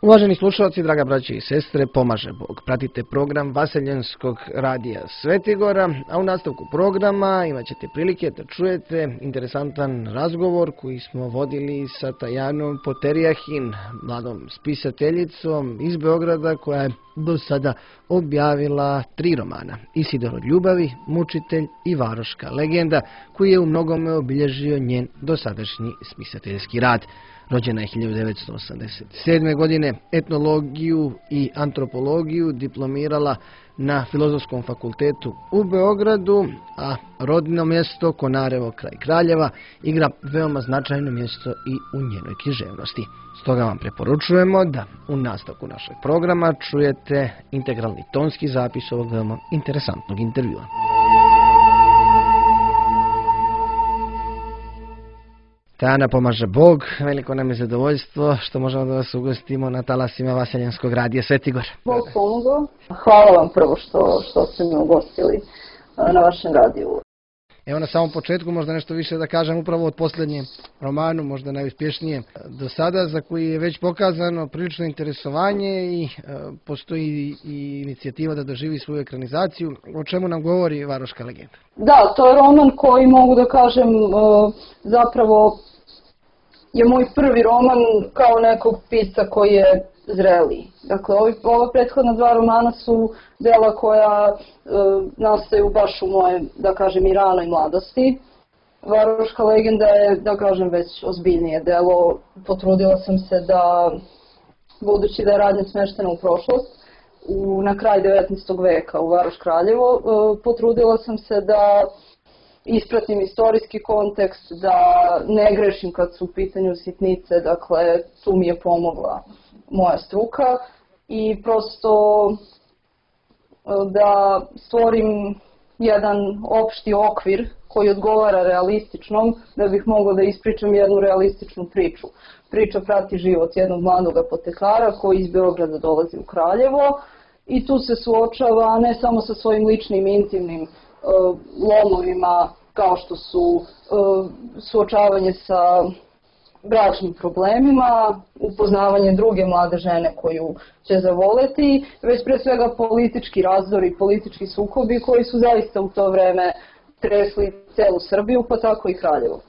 Uvaženi slušalci, draga braće i sestre, pomaže Bog. Pratite program Vaseljenskog radija Svetigora, a u nastavku programa imat ćete prilike da čujete interesantan razgovor koji smo vodili sa Tajanom Poterijahin, mladom spisateljicom iz Beograda koja je do sada objavila 3 romana: Isidor od ljubavi, Mučitelj i Varoška legenda, koji je u mnogome obilježio njen dosadašnji spisateljski rad. Rođena je 1987. godine, etnologiju i antropologiju diplomirala na Filozofskom fakultetu u Beogradu, a rodno mjesto Konarevo kraj Kraljeva igra veoma značajno mjesto i u njenoj književnosti. Stoga vam preporučujemo da u nastavku našeg programa čujete integralni tonski zapis ovog veoma interesantnog intervjua. Tajana, pomaže Bog, veliko nam je zadovoljstvo što možemo da vas ugostimo na talasima Vaseljenskog radija Svetigor. Bog pomogao. Hvala vam prvo što ste me ugostili na vašem radiju. Evo na samom početku možda nešto više da kažem upravo od posljednjem romanu, možda najuspješnije do sada, za koji je već pokazano prilično interesovanje i postoji i inicijativa da doživi svoju ekranizaciju. O čemu nam govori Varoška legenda? Da, to je roman koji, mogu da kažem, zapravo je moj prvi roman kao nekog pisca koji je zreliji. Dakle, ova prethodna 2 romana su dela koja nastaju baš u moje, da kažem, i ranoj mladosti. Varoška legenda je, da kažem, već ozbiljnije delo. Potrudila sam se da, budući da je radnja smeštena u prošlost, na kraj 19. veka u Varoš Kraljevo, potrudila sam se da ispratim istorijski kontekst, da ne grešim kad su u pitanju sitnice, dakle, tu mi je pomogla moja struka i prosto da stvorim jedan opšti okvir koji odgovara realističnom, da bih mogla da ispričam jednu realističnu priču. Priča prati život jednog mladog apotekara koji iz Beograda dolazi u Kraljevo i tu se suočava ne samo sa svojim ličnim intimnim lomovima, kao što su suočavanje sa bračnim problemima, upoznavanje druge mlade žene koju će zavoleti, već pre svega politički razdori i politički sukobi koji su zaista u to vreme tresli celu Srbiju, pa tako i Kraljevo.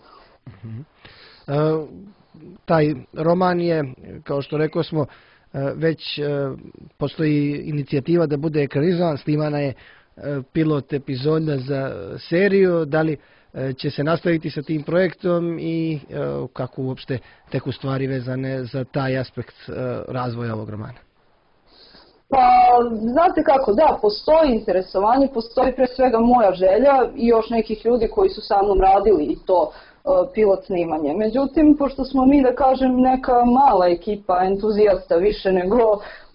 Taj roman je, kao što rekao smo, već postoji inicijativa da bude ekranizovan, snimana je pilot epizoda za seriju. Da li će se nastaviti sa tim projektom i kako uopšte teku stvari vezane za taj aspekt razvoja ovog romana? Pa, znate kako, da, postoji interesovanje, postoji pre svega moja želja i još nekih ljudi koji su sa mnom radili i to pilot snimanje. Međutim, pošto smo mi, da kažem, neka mala ekipa entuzijasta, više nego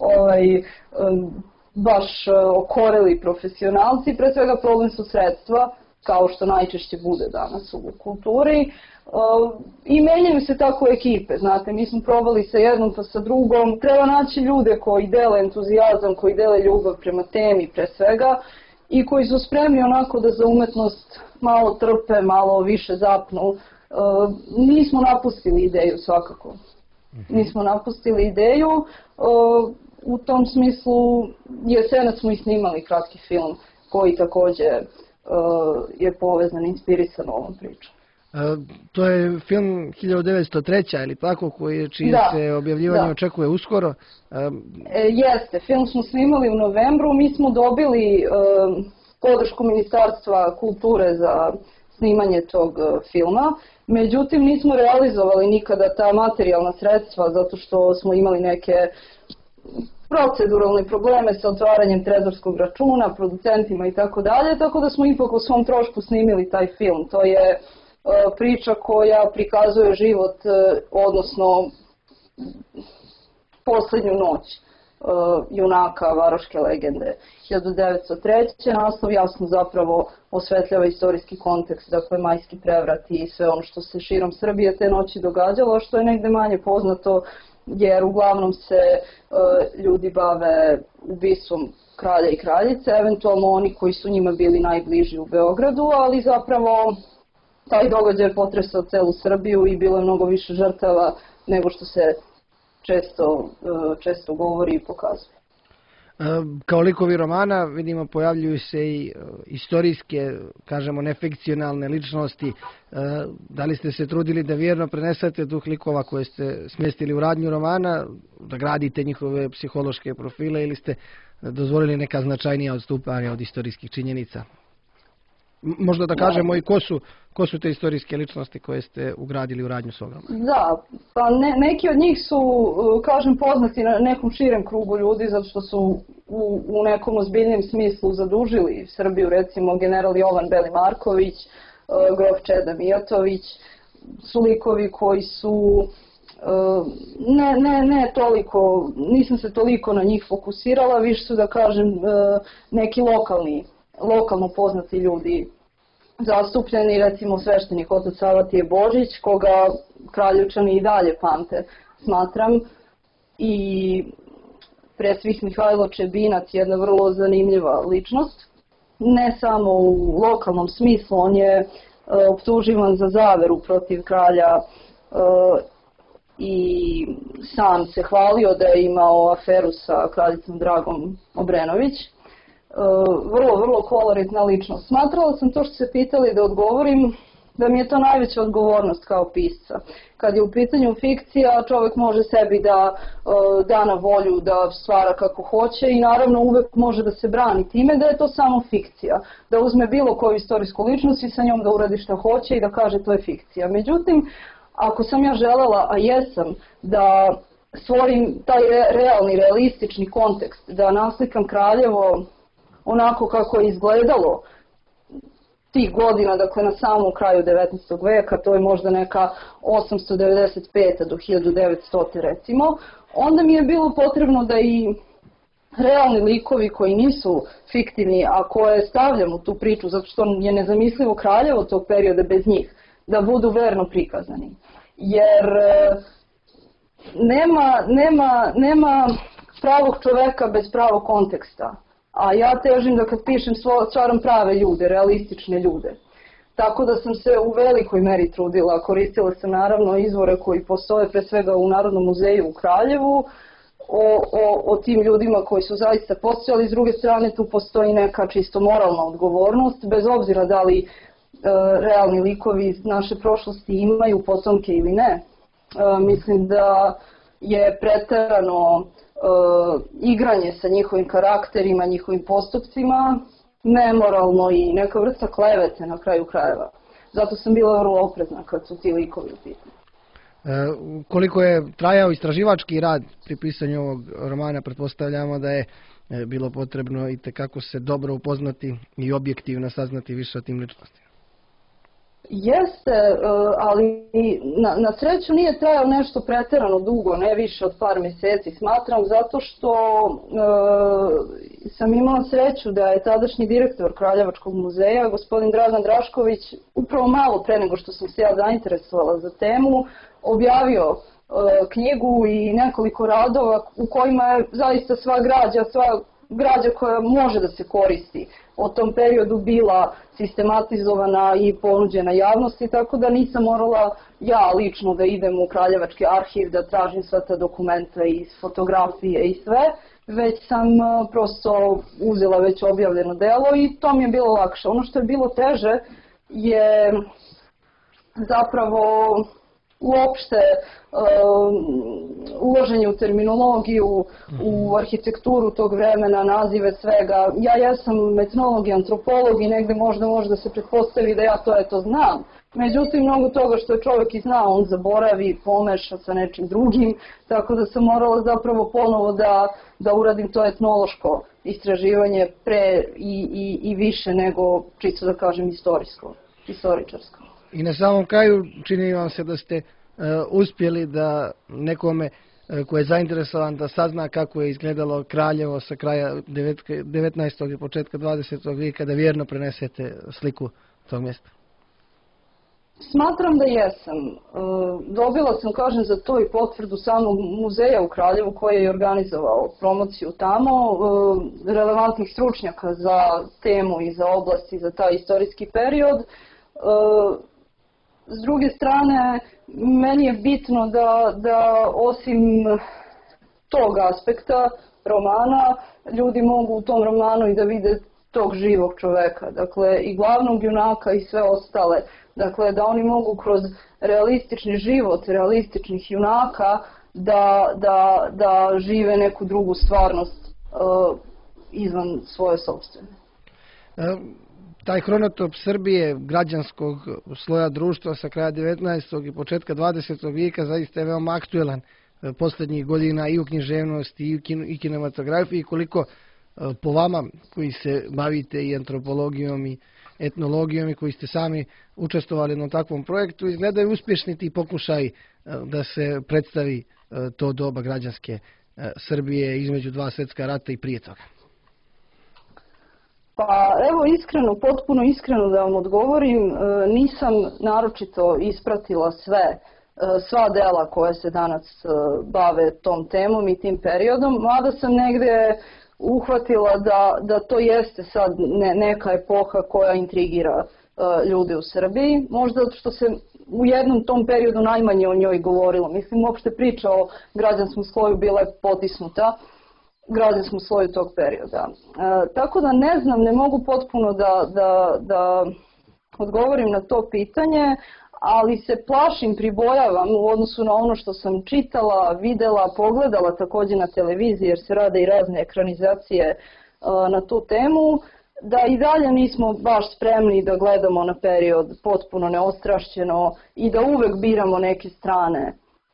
baš okoreli profesionalci, pre svega problem su sredstva, kao što najčešće bude danas u kulturi. I menjaju se tako ekipe, znate, mi smo probali sa jednom pa sa drugom. Treba naći ljude koji dele entuzijazam, koji dele ljubav prema temi pre svega i koji su spremni onako da za umetnost malo trpe, malo više zapnu. Nismo napustili ideju svakako. Nismo napustili ideju. U tom smislu jesenac smo i snimali kratki film koji također je povezan, inspirisan ovom pričom. To je film 1903. ili tako, čije se objavljivanje očekuje uskoro? Jeste, film smo snimali u novembru, mi smo dobili podršku Ministarstva kulture za snimanje tog filma, međutim nismo realizovali nikada ta materijalna sredstva zato što smo imali neke proceduralne probleme sa otvaranjem trezorskog računa, producentima i tako dalje, tako da smo ipak o svom trošku snimili taj film. To je priča koja prikazuje život, odnosno posljednju noć junaka Varoške legende 1903. Naslov jasno zapravo osvetljava istorijski kontekst, dakle majski prevrat i sve ono što se širom Srbije te noći događalo, što je negde manje poznato jer uglavnom se ljudi bave ubistvom kralja i kraljice, eventualno oni koji su njima bili najbliži u Beogradu, ali zapravo taj događaj je potresao celu Srbiju i bilo je mnogo više žrtava nego što se često govori i pokazuje. Kao likovi romana vidimo pojavljuju se i istorijske, kažemo nefikcionalne ličnosti. Da li ste se trudili da vjerno prenesete duh likova koje ste smjestili u radnju romana, da gradite njihove psihološke profile ili ste dozvolili neka značajnija odstupanja od istorijskih činjenica? Možda da kažemo i ko su te istorijske ličnosti koje ste ugradili u radnju svog romana? Da, pa neki od njih su, kažem, poznati na nekom širem krugu ljudi, zato što su u nekom ozbiljnijem smislu zadužili Srbiju, recimo general Jovan Beli Marković, grof Čeda Mijatović, su likovi koji su ne toliko, nisam se toliko na njih fokusirala, više su, da kažem, neki lokalno poznati ljudi zastupljeni, recimo sveštenik otac Savatije Božić, koga Kraljevčani i dalje pamte, smatram, i presvih Mihajlo Čebinac, jedna vrlo zanimljiva ličnost. Ne samo u lokalnom smislu, on je optuživan za zaveru protiv kralja i sam se hvalio da je imao aferu sa kraljicom Dragom Obrenović. Vrlo koloritna ličnost. Smatrala sam to što se pitali da odgovorim, da mi je to najveća odgovornost kao pisca. Kad je u pitanju fikcija, čovjek može sebi da na volju, da stvara kako hoće i naravno uvek može da se brani time da je to samo fikcija. Da uzme bilo koju istorijsku ličnost i sa njom da uradi šta hoće i da kaže to je fikcija. Međutim, ako sam ja želela, a jesam, da stvorim taj realni, realistični kontekst, da naslikam Kraljevo onako kako je izgledalo tih godina, dakle na samom kraju 19. veka, to je možda neka 895. do 1900. recimo, onda mi je bilo potrebno da i realni likovi koji nisu fiktivni, a koje stavljam u tu priču, zato što je nezamislivo Kraljevo tog perioda bez njih, da budu verno prikazani. Jer nema pravog čoveka bez pravog konteksta. A ja težim da kad pišem stvaram prave ljude, realistične ljude. Tako da sam se u velikoj meri trudila. Koristila sam naravno izvore koji postoje pre svega u Narodnom muzeju u Kraljevu, o tim ljudima koji su zaista postojali. S druge strane tu postoji neka čisto moralna odgovornost, bez obzira da li realni likovi iz naše prošlosti imaju potomke ili ne. Mislim da je preterano igranje sa njihovim karakterima, njihovim postupcima, nemoralno i neka vrsta klevete na kraju krajeva. Zato sam bila vrlo oprezna kad su ti likovi u pitanju. Koliko je trajao istraživački rad pri pisanju ovog romana, pretpostavljamo da je bilo potrebno i tekako se dobro upoznati i objektivno saznati više o tim ličnostima. Jeste, ali na sreću nije trajao nešto preterano dugo, ne više od par mjeseci, smatram, zato što sam imala sreću da je tadašnji direktor Kraljevačkog muzeja, gospodin Dragan Drašković, upravo malo pre nego što sam se ja zainteresovala za temu, objavio knjigu i nekoliko radova u kojima je zaista sva građa koja može da se koristi o tom periodu bila sistematizovana i ponuđena javnosti, tako da nisam morala ja lično da idem u Kraljevački arhiv da tražim sva ta dokumenta i fotografije i sve, već sam prosto uzela već objavljeno delo i to mi je bilo lakše. Ono što je bilo teže je zapravo uopšte uloženje u terminologiju, u arhitekturu tog vremena, nazive svega. Ja jesam metnolog i antropolog i negde možda može da se pretpostavi da ja to znam. Međutim, mnogo toga što je čovjek i znao, on zaboravi, pomeša sa nečim drugim, tako da sam morala zapravo ponovo da uradim to etnološko istraživanje pre i više nego, čisto da kažem, istoričarsko. I na samom kraju čini vam se da ste uspjeli da nekome ko je zainteresovan da sazna kako je izgledalo Kraljevo sa kraja 19. i početka 20. vijeka, da vjerno prenesete sliku tog mjesta? Smatram da jesam. Dobila sam, kažem, za to i potvrdu samog muzeja u Kraljevu koji je organizovao promociju tamo, relevantnih stručnjaka za temu i za oblast i za taj istorijski period. S druge strane, meni je bitno da osim tog aspekta romana, ljudi mogu u tom romanu i da vide tog živog čoveka, dakle i glavnog junaka i sve ostale, dakle da oni mogu kroz realistični život, realističnih junaka da žive neku drugu stvarnost izvan svoje sopstvene. Taj hronotop Srbije, građanskog sloja društva sa kraja 19. i početka 20. vijeka zaista je veoma aktuelan posljednjih godina i u književnosti i kinematografiji, koliko po vama koji se bavite i antropologijom i etnologijom i koji ste sami učestvovali na takvom projektu, izgledaju uspješni ti pokušaj da se predstavi to doba građanske Srbije između dva svjetska rata i prije toga. Pa evo iskreno, potpuno iskreno da vam odgovorim, nisam naročito ispratila sva dela koja se danas bave tom temom i tim periodom, mada sam negde uhvatila da to jeste sad neka epoha koja intrigira ljude u Srbiji, možda zato što se u jednom tom periodu najmanje o njoj govorilo. Mislim, uopšte priča o građanskom sloju bila je potisnuta građanskom sloju tog perioda. Tako da ne znam, ne mogu potpuno da odgovorim na to pitanje, ali se plašim, pribojavam u odnosu na ono što sam čitala, videla, pogledala također na televiziji, jer se rade i razne ekranizacije na tu temu, da i dalje nismo baš spremni da gledamo na period potpuno neostrašćeno i da uvek biramo neke strane,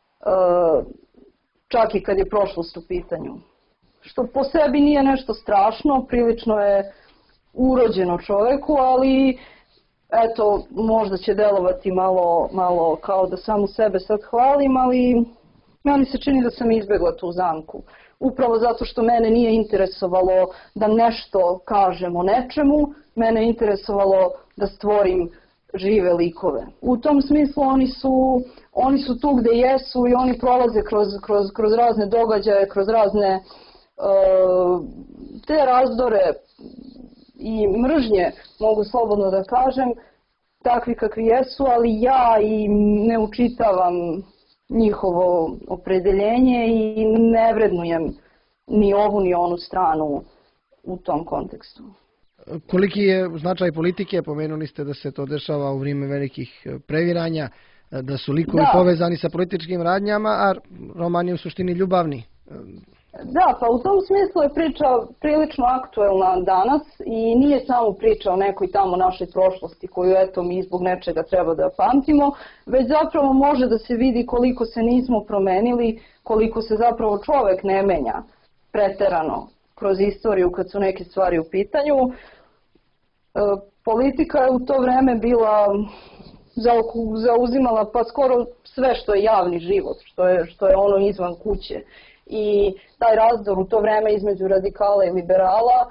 čak i kad je prošlost u pitanju. Što po sebi nije nešto strašno, prilično je urođeno čoveku, ali eto, možda će delovati malo kao da samu sebe sad hvalim, ali meni se čini da sam izbjegla tu zamku. Upravo zato što mene nije interesovalo da nešto kažem o nečemu, mene je interesovalo da stvorim žive likove. U tom smislu oni su tu gde jesu i oni prolaze kroz razne događaje, kroz razne te razdore i mržnje, mogu slobodno da kažem, takvi kakvi jesu, ali ja i ne učitavam njihovo opredeljenje i ne vrednujem ni ovu ni onu stranu u tom kontekstu. Koliki je značaj politike? Pomenuli ste da se to dešava u vrijeme velikih previranja, da su likovi povezani sa političkim radnjama, a roman je u suštini ljubavni. Da, pa u tom smislu je priča prilično aktuelna danas i nije samo priča o nekoj tamo našoj prošlosti koju eto mi zbog nečega treba da pamtimo, već zapravo može da se vidi koliko se nismo promenili, koliko se zapravo čovek ne menja preterano kroz istoriju kad su neke stvari u pitanju. Politika je u to vreme bila zauzimala pa skoro sve što je javni život, što je ono izvan kuće. I taj razdor u to vreme između radikala i liberala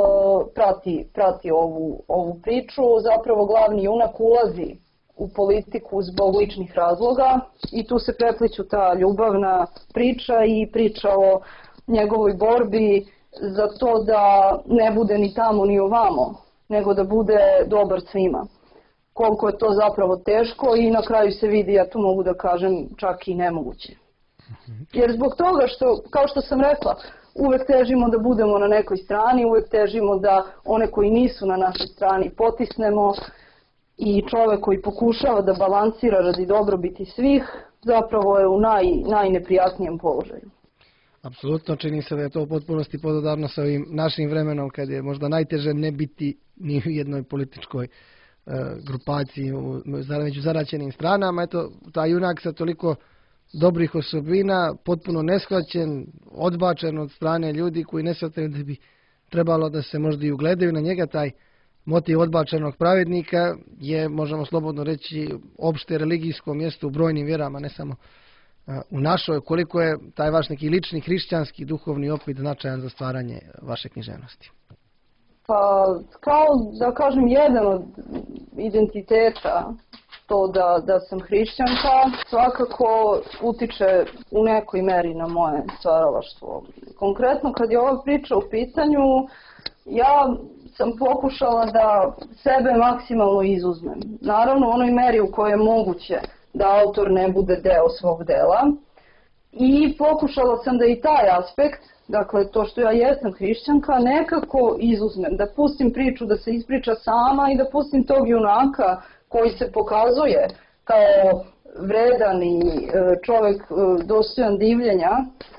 prati ovu priču. Zapravo glavni junak ulazi u politiku zbog ličnih razloga i tu se prepliću ta ljubavna priča i priča o njegovoj borbi za to da ne bude ni tamo ni ovamo, nego da bude dobar svima. Koliko je to zapravo teško i na kraju se vidi, ja tu mogu da kažem, čak i nemoguće. Jer zbog toga što, kao što sam rekla, uvek težimo da budemo na nekoj strani, uvek težimo da one koji nisu na našoj strani potisnemo i čovek koji pokušava da balansira radi dobrobiti svih, zapravo je u najneprijatnijem položaju. Apsolutno, čini se da je to u potpunosti podudarno sa ovim našim vremenom kad je možda najteže ne biti ni u jednoj političkoj grupaciji među zaraćenim stranama. Eto, taj junak sa toliko dobrih osobina, potpuno neshvaćen, odbačen od strane ljudi koji ne shvataju da bi trebalo da se možda i ugledaju na njega. Taj motiv odbačenog pravednika je, možemo slobodno reći, opšte religijsko mjesto u brojnim vjerama, ne samo u našoj. Koliko je taj vaš neki lični hrišćanski duhovni opit značajan za stvaranje vaše književnosti? Pa, kao da kažem, jedan od identiteta to da sam hrišćanka svakako utiče u nekoj meri na moje stvaralaštvo. Konkretno kad je ova priča u pitanju, ja sam pokušala da sebe maksimalno izuzmem. Naravno u onoj meri u kojoj je moguće da autor ne bude deo svog dela. I pokušala sam da i taj aspekt, dakle to što ja jesam hrišćanka, nekako izuzmem, da pustim priču da se ispriča sama i da pustim tog junaka koji se pokazuje kao vredan i čovjek dostojan divljenja,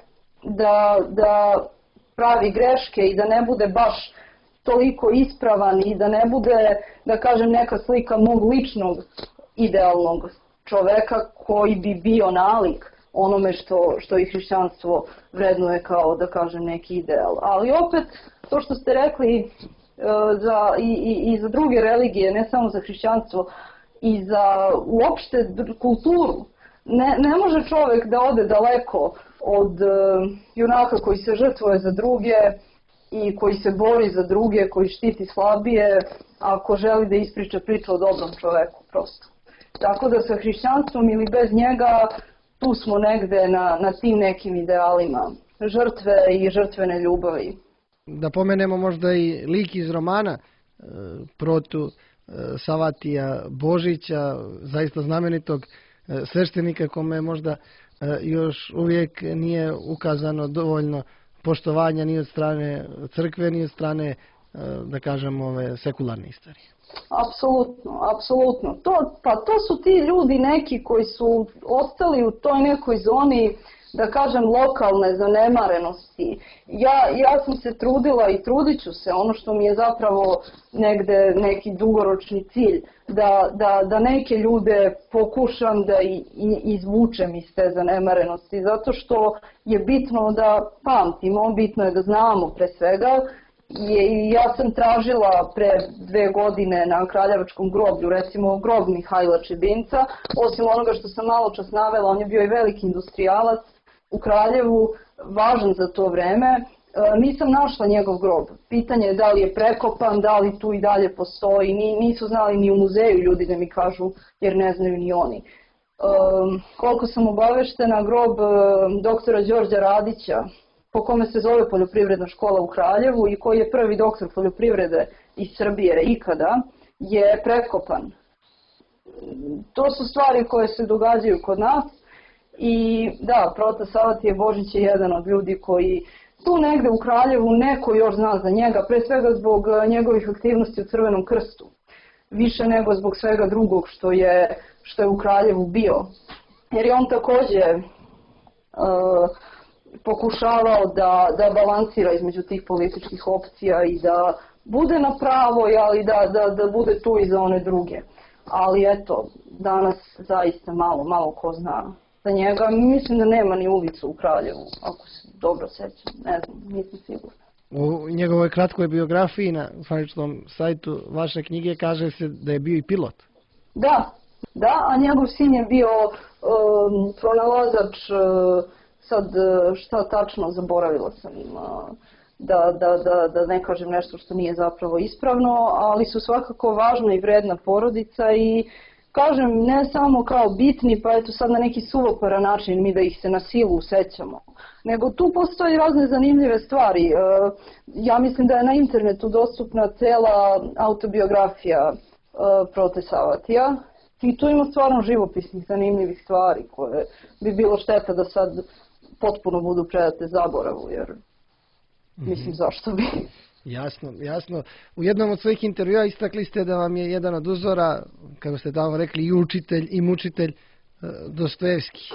da pravi greške i da ne bude baš toliko ispravan i da ne bude, da kažem, neka slika mog ličnog idealnog čoveka koji bi bio nalik onome što i hrišćanstvo vrednuje kao, da kažem, neki ideal. Ali opet, to što ste rekli i za druge religije, ne samo za hrišćanstvo, i za uopšte kulturu, ne može čovjek da ode daleko od junaka koji se žrtvuje za druge i koji se bori za druge, koji štiti slabije, ako želi da ispriča priču o dobrom čoveku, prosto. Tako da sa hrišćanstvom ili bez njega, tu smo negde na tim nekim idealima žrtve i žrtvene ljubavi. Da pomenemo možda i lik iz romana Protu Savatija Božića, zaista znamenitog sveštenika kome možda još uvijek nije ukazano dovoljno poštovanja ni od strane crkve, ni od strane, da kažem, ove sekularne istorije. Apsolutno. To su ti ljudi neki koji su ostali u toj nekoj zoni, da kažem, lokalne zanemarenosti. Ja sam se trudila i trudit ću se, ono što mi je zapravo negde neki dugoročni cilj, da neke ljude pokušam da izvučem iz te zanemarenosti, zato što je bitno da pamtimo, bitno je da znamo pre svega. Ja sam tražila pre 2 godine na Kraljevačkom groblju, recimo grob Mihajla Čebinca, osim onoga što sam malo čas navela, on je bio i veliki industrijalac u Kraljevu, važan za to vreme. Nisam našla njegov grob. Pitanje je da li je prekopan, da li tu i dalje postoji. Nisu znali ni u muzeju ljudi da mi kažu, jer ne znaju ni oni. Koliko sam obaveštena, grob doktora Đorđa Radića, po kome se zove Poljoprivredna škola u Kraljevu i koji je prvi doktor poljoprivrede iz Srbije ikada, je prekopan. To su stvari koje se događaju kod nas. I da, Prota Savatije Božić je jedan od ljudi koji tu negde u Kraljevu neko još zna za njega, pre svega zbog njegovih aktivnosti u Crvenom krstu. Više nego zbog svega drugog što je u Kraljevu bio. Jer je on takođe pokušavao da balansira između tih političkih opcija i da bude na pravoj, ali da bude tu i za one druge. Ali eto, danas zaista malo ko zna za njega. Mislim da nema ni ulicu u Kraljevu, ako se dobro sećam, ne znam, nisam sigurna. U njegovoj kratkoj biografiji na zvaničnom sajtu vaše knjige kaže se da je bio i pilot. Da, a njegov sin je bio pronalazač, sad šta tačno zaboravila sam, da ne kažem nešto što nije zapravo ispravno, ali su svakako važna i vredna porodica i kažem, ne samo kao bitni, pa eto sad na neki suvoparan način mi da ih se na silu sećamo, nego tu postoji razne zanimljive stvari. Ja mislim da je na internetu dostupna cela autobiografija Prote Savatija i tu ima stvarno živopisnih zanimljivih stvari koje bi bilo šteta da sad potpuno budu predate zaboravu, jer mislim zašto bi. Jasno. U jednom od svojih intervjua istakli ste da vam je jedan od uzora, kako ste tamo rekli, i učitelj i mučitelj Dostojevski.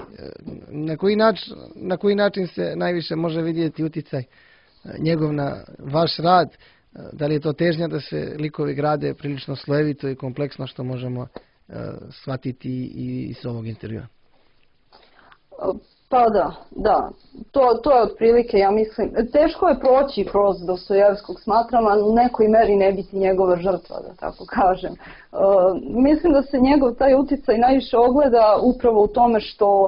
Na koji način se najviše može vidjeti uticaj njegov na vaš rad? Da li je to težnja da se likovi grade prilično slojevito i kompleksno, što možemo shvatiti i iz ovog intervjua? Pa da. To je otprilike, ja mislim, teško je proći kroz Dostojevskog, smatram, a u nekoj meri ne biti njegova žrtva, da tako kažem. Mislim da se njegov taj uticaj najviše ogleda upravo u tome što,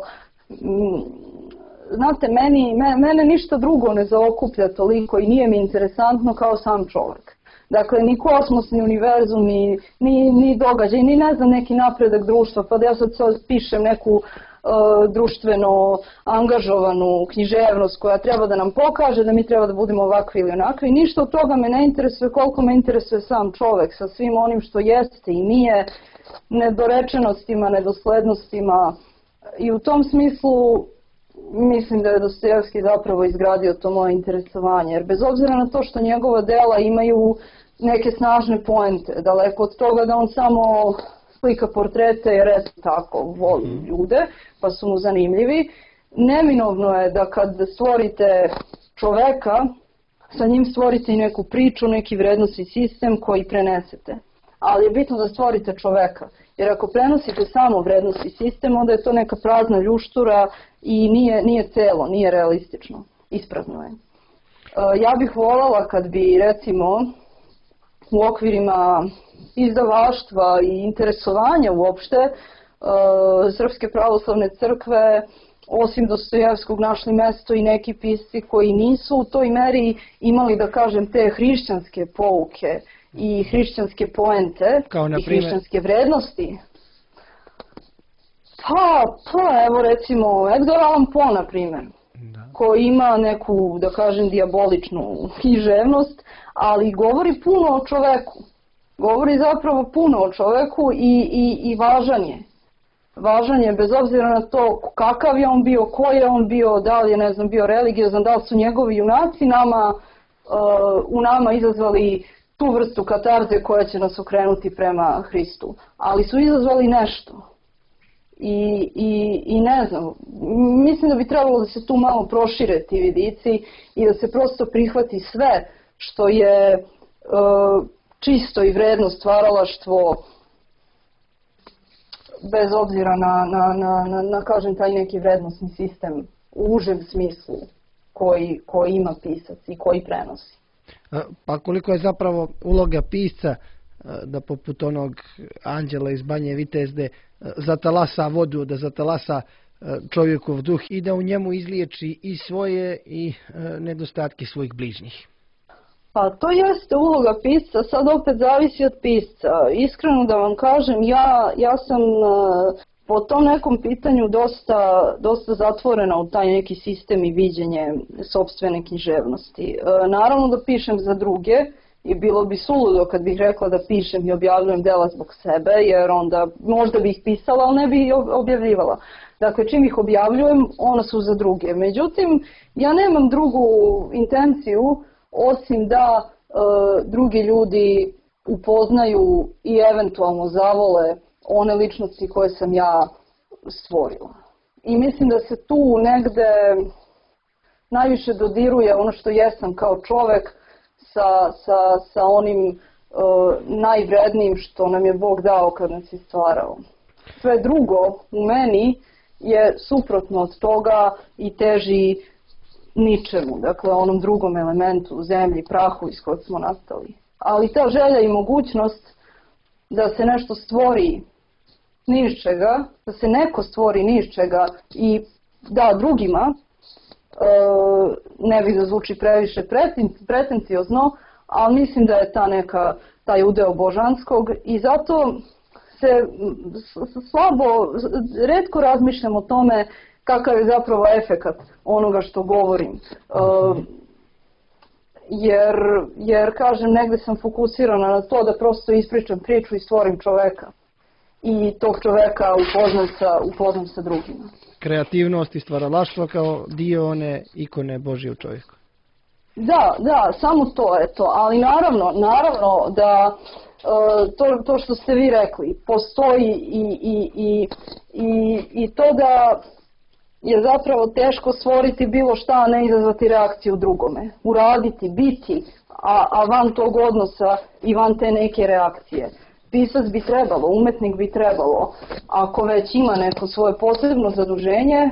znate, mene ništa drugo ne zaokuplja toliko i nije mi interesantno kao sam čovjek. Dakle, ni kosmos, ni univerzum, ni događaj, ni ne znam neki napredak društva, pa da ja sad pišem neku društveno angažovanu književnost koja treba da nam pokaže da mi treba da budemo ovakvi ili onakvi. Ništa od toga me ne interesuje koliko me interesuje sam čovjek sa svim onim što jeste i nije, nedorečenostima, nedoslednostima i u tom smislu mislim da je Dostojevski zapravo izgradio to moje interesovanje, jer bez obzira na to što njegova dela imaju neke snažne poente, daleko od toga da on samo slika portrete jer eto tako voli ljude pa su mu zanimljivi, neminovno je da kad stvorite čoveka, sa njim stvorite i neku priču, neki vrednosni sistem koji prenesete. Ali je bitno da stvorite čoveka, jer ako prenosite samo vrednosni sistem, onda je to neka prazna ljuštura i nije celo, nije realistično, isprazno je. Ja bih voljela kad bi recimo u okvirima izdavaštva i interesovanja uopšte Srpske pravoslavne crkve osim Dostojevskog našli mesto i neki pisci koji nisu u toj meri imali, da kažem, te hrišćanske pouke i hrišćanske poente i hrišćanske vrednosti. Pa evo recimo Edgar Allan Poe, na primjer, koji ima neku, da kažem, dijaboličnu književnost, ali govori puno o čoveku. Govori zapravo puno o čoveku i važan je. Važan je bez obzira na to kakav je on bio, ko je on bio, da li je, ne znam, bio religiozan, da li su njegovi junaci u nama izazvali tu vrstu katarze koja će nas okrenuti prema Hristu. Ali su izazvali nešto. I ne znam, mislim da bi trebalo da se tu malo prošire ti vidici i da se prosto prihvati sve što je čisto i vredno stvaralaštvo, bez obzira na kažem, taj neki vrednostni sistem u užem smislu koji ima pisac i koji prenosi. Pa koliko je zapravo uloga pisca da poput onog anđela iz Banje Vitezde zatalasa vodu, da zatalasa čovjekov duh i da u njemu izliječi i svoje i nedostatke svojih bližnjih? Pa to jeste uloga pisca, sad opet zavisi od pisca. Iskreno da vam kažem, ja sam po tom nekom pitanju dosta zatvorena u taj neki sistem i viđenje sopstvene književnosti. Naravno da pišem za druge i bilo bi suludo kad bih rekla da pišem i objavljujem dela zbog sebe, jer onda možda bih pisala, ali ne bih objavljivala. Dakle, čim ih objavljujem, ona su za druge. Međutim, ja nemam drugu intenciju osim da drugi ljudi upoznaju i eventualno zavole one ličnosti koje sam ja stvorila. I mislim da se tu negde najviše dodiruje ono što jesam kao čovek sa onim najvrednijim što nam je Bog dao kad nas je stvarao. Sve drugo u meni je suprotno od toga i teži ničemu, dakle onom drugom elementu, zemlji, prahu iz kojeg smo nastali. Ali ta želja i mogućnost da se nešto stvori ni iz čega, da se neko stvori ni iz čega i da drugima, ne bih da zvuči previše pretenciozno, ali mislim da je taj udeo božanskog i zato se retko razmišljam o tome kakav je zapravo efekat onoga što govorim. Jer kažem, negde sam fokusirana na to da prosto ispričam priču i stvorim čoveka. I tog čoveka upoznam sa drugima. Kreativnost i stvaralaštvo kao dio one ikone Božje u čovjeku. Da, samo to je to. Ali naravno da to što ste vi rekli, postoji i to da je zapravo teško stvoriti bilo šta, a ne izazvati reakciju drugome. Uraditi, biti, a van tog odnosa i van te neke reakcije. Pisac bi trebalo, umetnik bi trebalo, ako već ima neko svoje posebno zaduženje,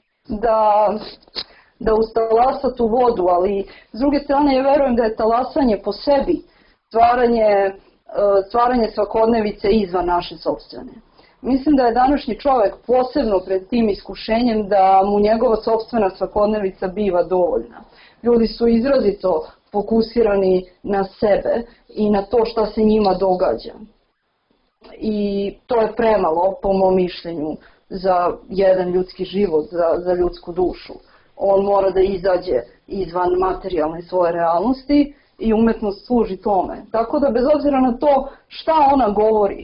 da ustalasa tu vodu, ali s druge strane ja verujem da je talasanje po sebi stvaranje svakodnevice izvan naše sopstvene. Mislim da je današnji čovjek posebno pred tim iskušenjem da mu njegova sopstvena svakodnevica biva dovoljna. Ljudi su izrazito fokusirani na sebe i na to šta se njima događa. I to je premalo, po mom mišljenju, za jedan ljudski život, za ljudsku dušu. On mora da izađe izvan materijalne svoje realnosti i umetnost služi tome. Tako da bez obzira na to šta ona govori,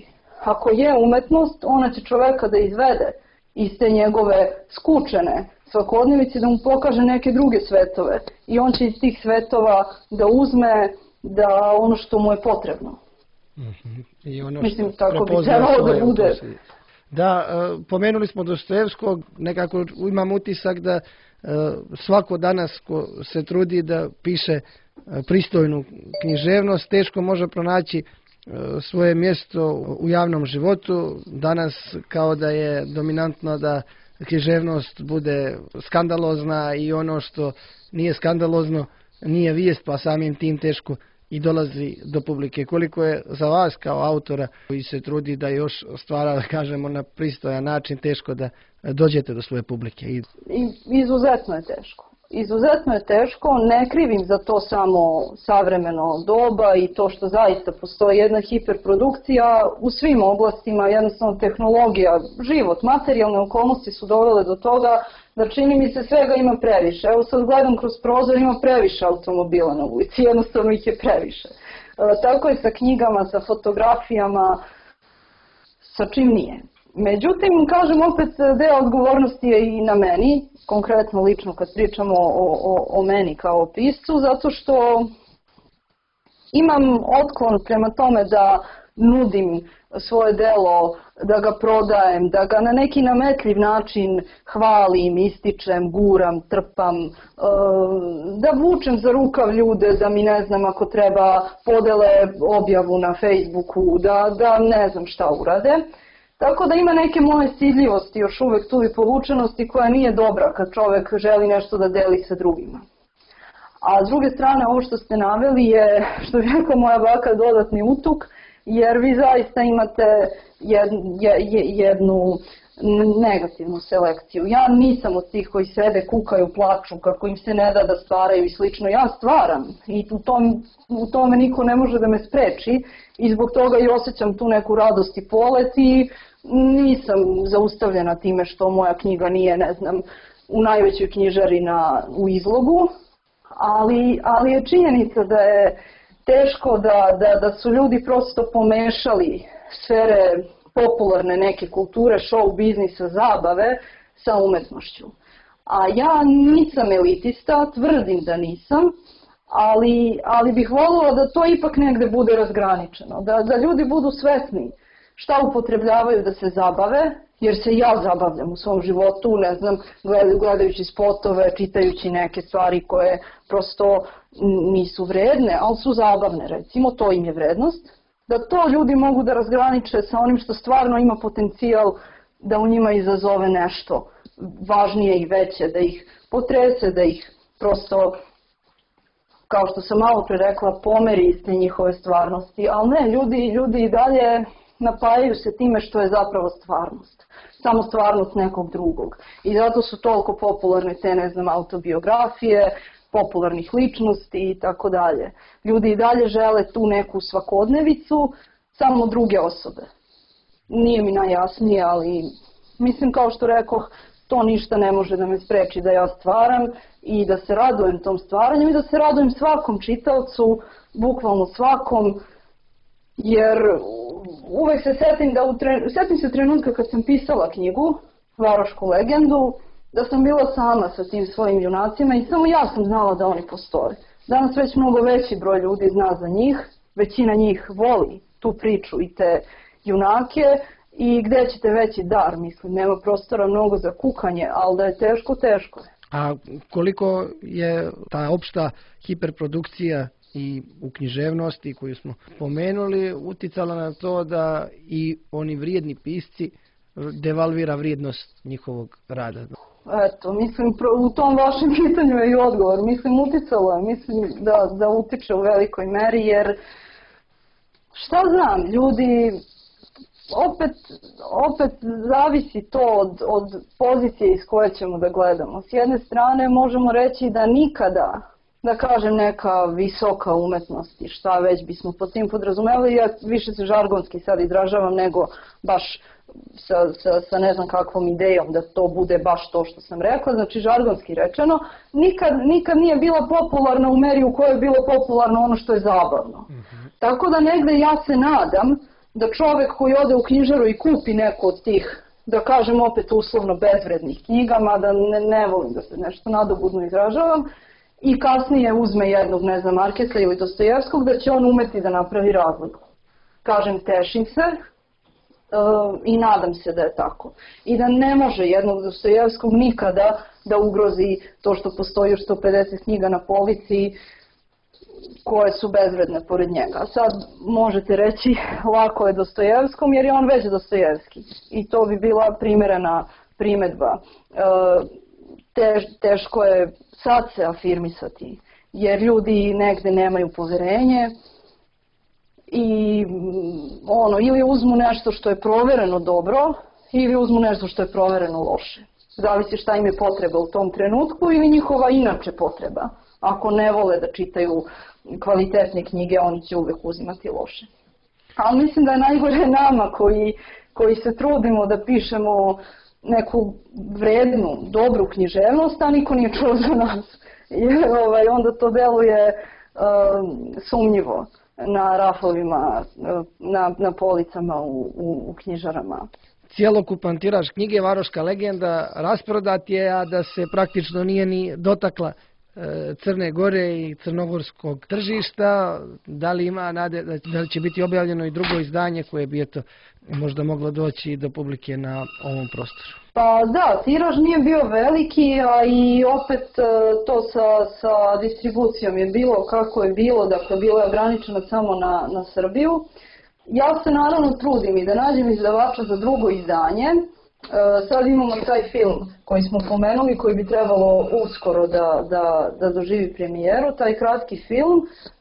ako je umetnost, ona će čoveka da izvede iz te njegove skučene svakodnevice, da mu pokaže neke druge svetove i on će iz tih svetova da uzme da ono što mu je potrebno. I ono mislim, tako bi trebalo da bude. Da, pomenuli smo Dostojevskog, nekako imam utisak da svako danas ko se trudi da piše pristojnu književnost, teško može pronaći svoje mjesto u javnom životu. Danas kao da je dominantno da književnost bude skandalozna i ono što nije skandalozno nije vijest, pa samim tim teško i dolazi do publike. Koliko je za vas kao autora koji se trudi da još stvara, da kažemo, na pristojan način, teško da dođete do svoje publike? Izuzetno je teško. Izuzetno je teško, ne krivim za to samo savremeno doba i to što zaista postoji jedna hiperprodukcija u svim oblastima, jednostavno tehnologija, život, materijalne okolnosti su dovele do toga da čini mi se svega ima previše. Evo sad gledam kroz prozor, ima previše automobila na ulici, jednostavno ih je previše. Tako je sa knjigama, sa fotografijama, sa čim nije. Međutim, kažem opet, deo odgovornosti je i na meni, konkretno lično kad pričamo o meni kao piscu, zato što imam otklon prema tome da nudim svoje delo, da ga prodajem, da ga na neki nametljiv način hvalim, ističem, guram, trpam, da vučem za rukav ljude, da mi ne znam ako treba podele objavu na Facebooku, da ne znam šta urade. Tako da ima neke moje stidljivosti još uvek tu i povučenosti koja nije dobra kad čovek želi nešto da deli sa drugima. A s druge strane, ovo što ste naveli je, što je rekla moja baka, dodatni utuk, jer vi zaista imate jednu negativnu selekciju. Ja nisam od tih koji sede, kukaju, plaču, kako im se ne da da stvaraju i slično. Ja stvaram i u tome niko ne može da me spreči i zbog toga i osjećam tu neku radost i polet i nisam zaustavljena time što moja knjiga nije, ne znam, u najvećoj knjižari u izlogu, ali je činjenica da je teško da su ljudi prosto pomešali sfere popularne neke kulture, show biznisa, zabave sa umetnošću. A ja nisam elitista, tvrdim da nisam, ali bih voljela da to ipak negde bude razgraničeno, da ljudi budu svesni šta upotrebljavaju da se zabave, jer se ja zabavljam u svom životu, ne znam, gledajući spotove, čitajući neke stvari koje prosto nisu vredne, ali su zabavne, recimo, to im je vrednost. Da to ljudi mogu da razgraniče sa onim što stvarno ima potencijal da u njima izazove nešto važnije i veće, da ih potrese, da ih prosto, kao što sam malo pre rekla, pomeri iz te njihove stvarnosti. Ali ne, ljudi i dalje napajaju se time što je zapravo stvarnost. Samo stvarnost nekog drugog. I zato su toliko popularne te, ne znam, autobiografije, popularnih ličnosti i tako dalje. Ljudi i dalje žele tu neku svakodnevicu, samo druge osobe. Nije mi najjasnije, ali mislim, kao što rekoh, to ništa ne može da me spreči da ja stvaram i da se radujem tom stvaranju i da se radujem svakom čitaocu, bukvalno svakom, jer uvek se setim se trenutka kad sam pisala knjigu, Varošku legendu, da sam bila sama sa tim svojim junacima i samo ja sam znala da oni postoje. Danas već mnogo veći broj ljudi zna za njih, većina njih voli tu priču i te junake i gde ćete veći dar, mislim, nema prostora mnogo za kukanje, ali da je teško, teško je. A koliko je ta opšta hiperprodukcija i u književnosti koju smo pomenuli uticala na to da i oni vrijedni pisci devalvira vrijednost njihovog rada? Eto, mislim, u tom vašem pitanju je i odgovor. Mislim, uticalo je, mislim da utiče u velikoj meri, jer šta znam, ljudi, opet zavisi to od pozicije iz koje ćemo da gledamo. S jedne strane možemo reći da nikada, da kažem, neka visoka umetnost i šta već bismo pod tim podrazumevali, ja više se žargonski sad izražavam nego baš sa ne znam kakvom idejom da to bude baš to što sam rekla, znači žargonski rečeno, nikad nije bila popularna u meri u kojoj je bilo popularno ono što je zabavno. Tako da negde ja se nadam da čovek koji ode u knjižaru i kupi neku od tih, da kažem opet uslovno bezvrednih knjiga, mada ne volim da se nešto nadobudno izražavam, i kasnije uzme jednog, ne znam, Markesa ili Dostojevskog, da će on umeti da napravi razliku. Kažem, tešim se i nadam se da je tako. I da ne može jednog Dostojevskog nikada da ugrozi to što postoji još 150 knjiga na polici koje su bezvredne pored njega. Sad možete reći lako je Dostojevskom jer je on već Dostojevski. I to bi bila primerena primedba. Teško je sad se afirmisati jer ljudi negde nemaju poverenje i ili uzmu nešto što je provereno dobro ili uzmu nešto što je provereno loše. Zavisi šta im je potreba u tom trenutku ili njihova inače potreba. Ako ne vole da čitaju kvalitetne knjige, oni će uvek uzimati loše. Ali mislim da je najgore nama koji se trudimo da pišemo neku vrednu, dobru književnost, a niko nije čuo za nas. Jer onda to deluje sumnjivo na rafovima, na policama u knjižarama. Cijelokupan tiraž knjige Varoška legenda rasprodat je, a da se praktično nije ni dotakla Crne Gore i crnogorskog tržišta. Da li ima nade da li će biti objavljeno i drugo izdanje koje bi možda moglo doći do publike na ovom prostoru? Pa da, tiraž nije bio veliki, a i opet to sa distribucijom je bilo kako je bilo, dakle bilo je ograničeno samo na Srbiju. Ja se naravno trudim i da nađem izdavača za drugo izdanje. Sad imamo i taj film koji smo pomenuli, koji bi trebalo uskoro da doživi premijeru, taj kratki film.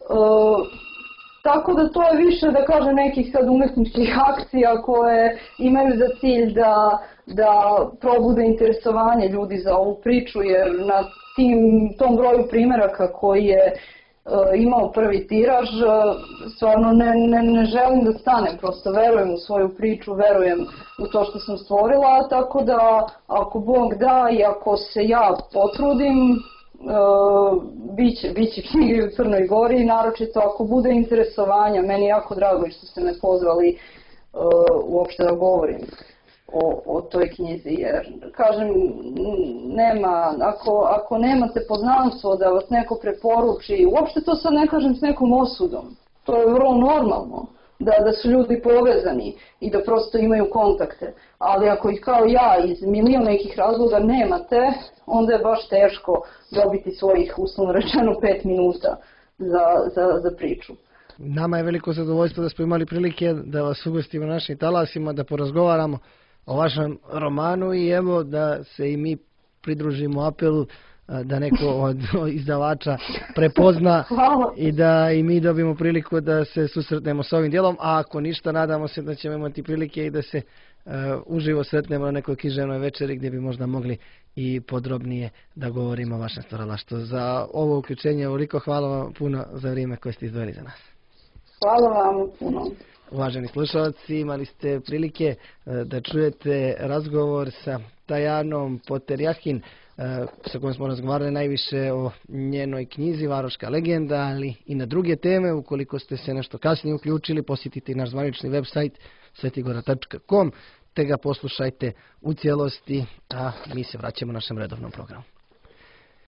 Tako da to je više, da kažem, nekih sad umetničkih akcija koje imaju za cilj da probude interesovanje ljudi za ovu priču, jer na tom broju primeraka koji je imao prvi tiraž, stvarno ne želim da stanem, prosto verujem u svoju priču, verujem u to što sam stvorila, tako da ako Bog da i ako se ja potrudim, biće knjige u Crnoj Gori, naročito ako bude interesovanja. Meni je jako drago što ste me pozvali uopšte da govorim o toj knjizi, jer kažem, ako nemate poznanstvo da vas neko preporuči, uopšte to sad ne kažem s nekom osudom, to je vrlo normalno da su ljudi povezani i da prosto imaju kontakte, ali ako ih kao ja iz milion nekih razloga nemate, onda je baš teško dobiti svojih, uslovno rečeno, 5 minuta za priču. Nama je veliko zadovoljstvo da smo imali prilike da vas ugostimo na našim talasima, da porazgovaramo o vašem romanu i evo da se i mi pridružimo apelu da neko od izdavača prepozna i da i mi dobijemo priliku da se susretnemo s ovim dijelom, a ako ništa, nadamo se da ćemo imati prilike i da se uživo sretnemo na nekoj književnoj večeri gdje bi možda mogli i podrobnije da govorimo o vašem stvaralaštvu. Za ovo uključenje, Ulriko, hvala vam puno za vrijeme koje ste izdvojili za nas. Hvala vam puno. Uvaženi slušalci, imali ste prilike da čujete razgovor sa Tajanom Poterjahin, sa kojom smo razgovarali najviše o njenoj knjizi Varoška legenda, ali i na druge teme. Ukoliko ste se nešto kasnije uključili, posjetite i naš zvanični website svetigora.com te ga poslušajte u cijelosti, a mi se vraćamo našem redovnom programu.